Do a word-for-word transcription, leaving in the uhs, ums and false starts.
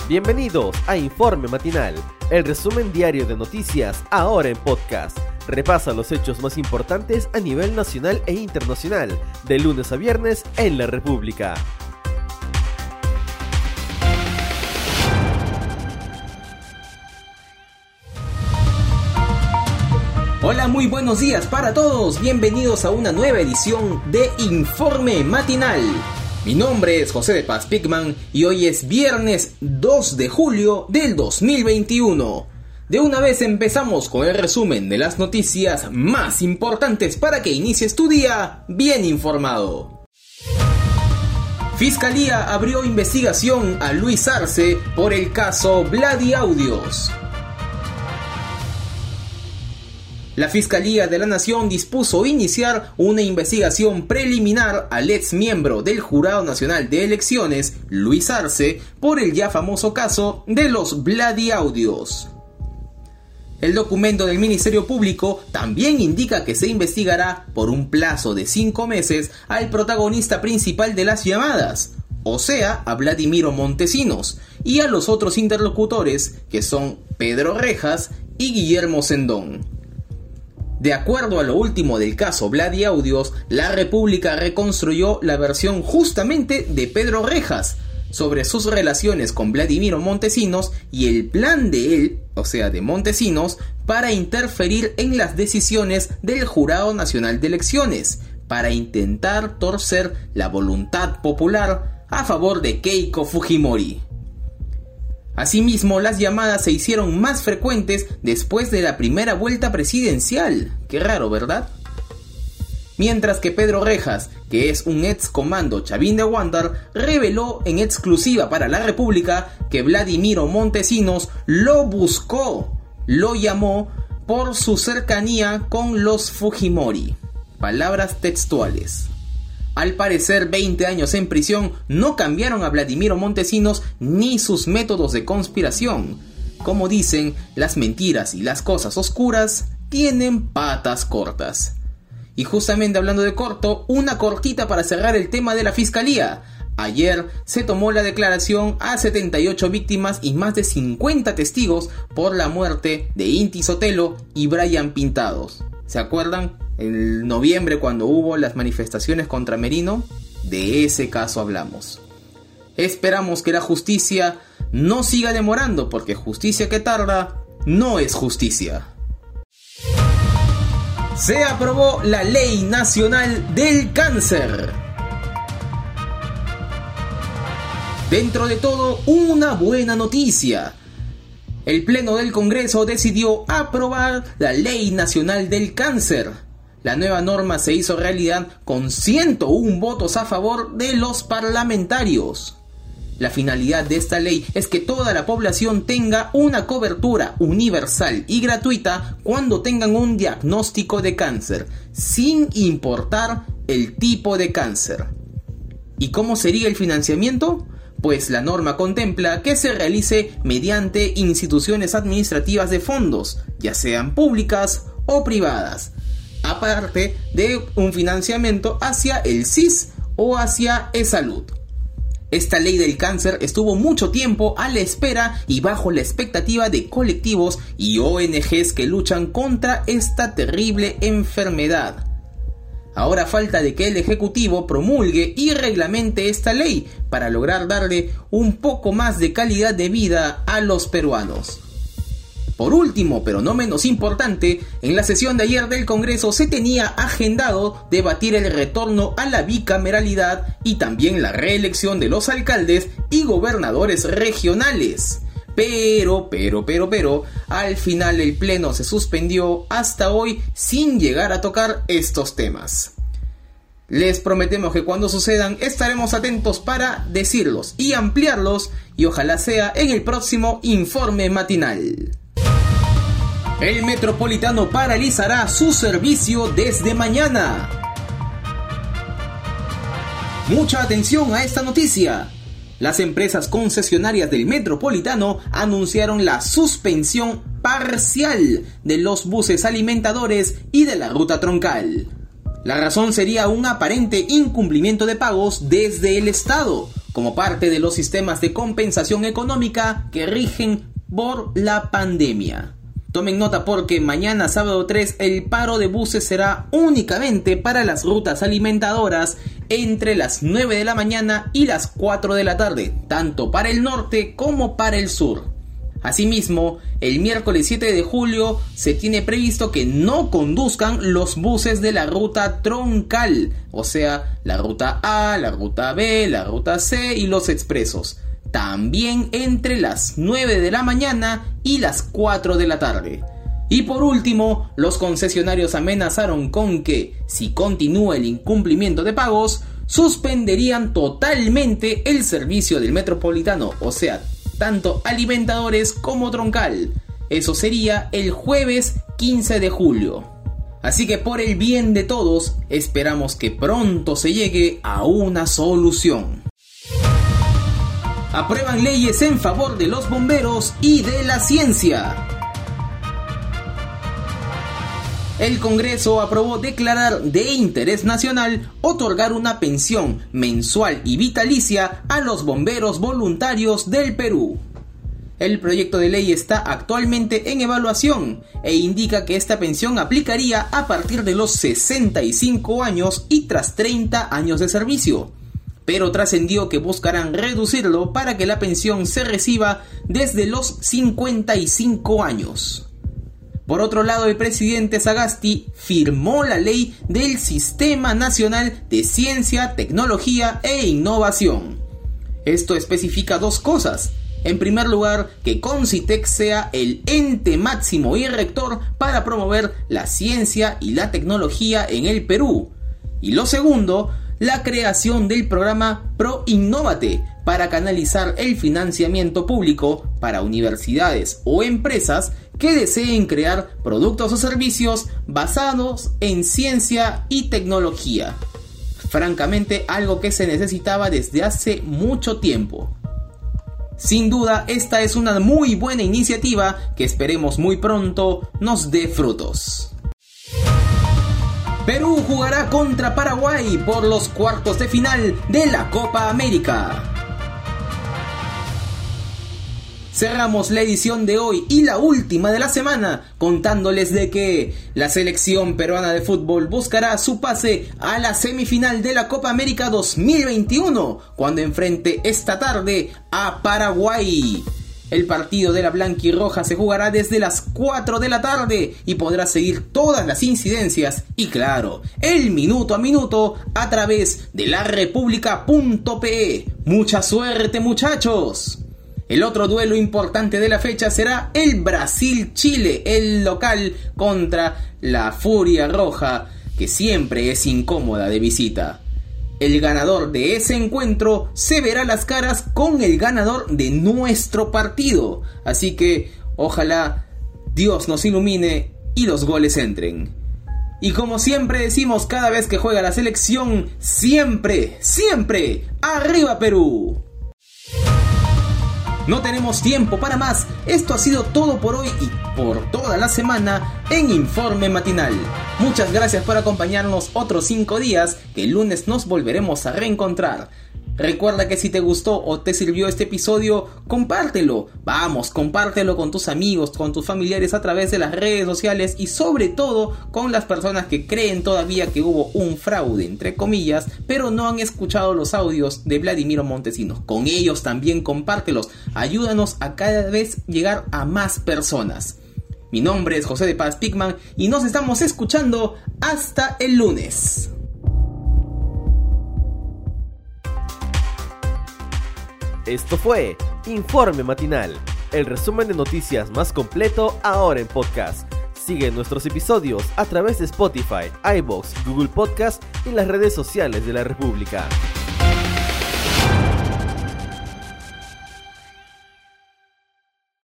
Bienvenidos a Informe Matinal, el resumen diario de noticias ahora en podcast. Repasa los hechos más importantes a nivel nacional e internacional, de lunes a viernes en la República. Hola, muy buenos días para todos. Bienvenidos a una nueva edición de Informe Matinal. Mi nombre es José de Paz Pigman y hoy es viernes dos de julio del dos mil veintiuno. De una vez empezamos con el resumen de las noticias más importantes para que inicies tu día bien informado. Fiscalía abrió investigación a Luis Arce por el caso Vladi Audios. La Fiscalía de la Nación dispuso iniciar una investigación preliminar al ex miembro del Jurado Nacional de Elecciones, Luis Arce, por el ya famoso caso de los Vladi Audios. El documento del Ministerio Público también indica que se investigará por un plazo de cinco meses al protagonista principal de las llamadas, o sea, a Vladimiro Montesinos, y a los otros interlocutores, que son Pedro Rejas y Guillermo Sendón. De acuerdo a lo último del caso Vladi Audios, la República reconstruyó la versión justamente de Pedro Rejas sobre sus relaciones con Vladimiro Montesinos y el plan de él, o sea de Montesinos, para interferir en las decisiones del Jurado Nacional de Elecciones, para intentar torcer la voluntad popular a favor de Keiko Fujimori. Asimismo, las llamadas se hicieron más frecuentes después de la primera vuelta presidencial. Qué raro, ¿verdad? Mientras que Pedro Rejas, que es un ex comando chavín de Aguantar, reveló en exclusiva para la República que Vladimiro Montesinos lo buscó, lo llamó por su cercanía con los Fujimori. Palabras textuales. Al parecer, veinte años en prisión no cambiaron a Vladimiro Montesinos ni sus métodos de conspiración. Como dicen, las mentiras y las cosas oscuras tienen patas cortas. Y justamente hablando de corto, una cortita para cerrar el tema de la Fiscalía. Ayer se tomó la declaración a setenta y ocho víctimas y más de cincuenta testigos por la muerte de Inti Sotelo y Brian Pintados. ¿Se acuerdan? En noviembre, cuando hubo las manifestaciones contra Merino, de ese caso hablamos. Esperamos que la justicia no siga demorando, porque justicia que tarda no es justicia. Se aprobó la Ley Nacional del Cáncer. Dentro de todo, una buena noticia. El Pleno del Congreso decidió aprobar la Ley Nacional del Cáncer. La nueva norma se hizo realidad con ciento uno votos a favor de los parlamentarios. La finalidad de esta ley es que toda la población tenga una cobertura universal y gratuita cuando tengan un diagnóstico de cáncer, sin importar el tipo de cáncer. ¿Y cómo sería el financiamiento? Pues la norma contempla que se realice mediante instituciones administrativas de fondos, ya sean públicas o privadas, aparte de un financiamiento hacia el S I S o hacia eSalud. Esta ley del cáncer estuvo mucho tiempo a la espera y bajo la expectativa de colectivos y O N Ges que luchan contra esta terrible enfermedad. Ahora falta de que el Ejecutivo promulgue y reglamente esta ley para lograr darle un poco más de calidad de vida a los peruanos. Por último, pero no menos importante, en la sesión de ayer del Congreso se tenía agendado debatir el retorno a la bicameralidad y también la reelección de los alcaldes y gobernadores regionales. Pero, pero, pero, pero, al final el pleno se suspendió hasta hoy sin llegar a tocar estos temas. Les prometemos que cuando sucedan estaremos atentos para decirlos y ampliarlos, y ojalá sea en el próximo Informe Matinal. El Metropolitano paralizará su servicio desde mañana. Mucha atención a esta noticia. Las empresas concesionarias del Metropolitano anunciaron la suspensión parcial de los buses alimentadores y de la ruta troncal. La razón sería un aparente incumplimiento de pagos desde el Estado, como parte de los sistemas de compensación económica que rigen por la pandemia. Tomen nota porque mañana sábado tres el paro de buses será únicamente para las rutas alimentadoras entre las nueve de la mañana y las cuatro de la tarde, tanto para el norte como para el sur. Asimismo, el miércoles siete de julio se tiene previsto que no conduzcan los buses de la ruta troncal, o sea, la ruta A, la ruta B, la ruta C y los expresos. También entre las nueve de la mañana y las cuatro de la tarde. Y por último, los concesionarios amenazaron con que, si continúa el incumplimiento de pagos, suspenderían totalmente el servicio del metropolitano, o sea, tanto alimentadores como troncal. Eso sería el jueves quince de julio. Así que por el bien de todos, esperamos que pronto se llegue a una solución. Aprueban leyes en favor de los bomberos y de la ciencia. El Congreso aprobó declarar de interés nacional otorgar una pensión mensual y vitalicia a los bomberos voluntarios del Perú. El proyecto de ley está actualmente en evaluación e indica que esta pensión aplicaría a partir de los sesenta y cinco años y tras treinta años de servicio. Pero trascendió que buscarán reducirlo para que la pensión se reciba desde los cincuenta y cinco años. Por otro lado, el presidente Sagasti firmó la ley del Sistema Nacional de Ciencia, Tecnología e Innovación. Esto especifica dos cosas. En primer lugar, que Concitec sea el ente máximo y rector para promover la ciencia y la tecnología en el Perú. Y lo segundo, la creación del programa ProInnovate para canalizar el financiamiento público para universidades o empresas que deseen crear productos o servicios basados en ciencia y tecnología. Francamente, algo que se necesitaba desde hace mucho tiempo. Sin duda, esta es una muy buena iniciativa que esperemos muy pronto nos dé frutos. Perú jugará contra Paraguay por los cuartos de final de la Copa América. Cerramos la edición de hoy y la última de la semana contándoles de que la selección peruana de fútbol buscará su pase a la semifinal de la Copa América dos mil veintiuno cuando enfrente esta tarde a Paraguay. El partido de la blanquirroja se jugará desde las cuatro de la tarde y podrá seguir todas las incidencias y claro, el minuto a minuto a través de la república punto pe. ¡Mucha suerte, muchachos! El otro duelo importante de la fecha será el Brasil-Chile, el local contra la Furia Roja, que siempre es incómoda de visita. El ganador de ese encuentro se verá las caras con el ganador de nuestro partido. Así que ojalá Dios nos ilumine y los goles entren. Y como siempre decimos cada vez que juega la selección, siempre, siempre, ¡arriba Perú! No tenemos tiempo para más. Esto ha sido todo por hoy y por toda la semana en Informe Matinal. Muchas gracias por acompañarnos otros cinco días, que el lunes nos volveremos a reencontrar. Recuerda que si te gustó o te sirvió este episodio, compártelo. Vamos, compártelo con tus amigos, con tus familiares a través de las redes sociales y sobre todo con las personas que creen todavía que hubo un fraude, entre comillas, pero no han escuchado los audios de Vladimiro Montesinos. Con ellos también compártelos. Ayúdanos a cada vez llegar a más personas. Mi nombre es José de Paz Pigman y nos estamos escuchando hasta el lunes. Esto fue Informe Matinal, el resumen de noticias más completo ahora en podcast. Sigue nuestros episodios a través de Spotify, iVoox, Google Podcast y las redes sociales de la República.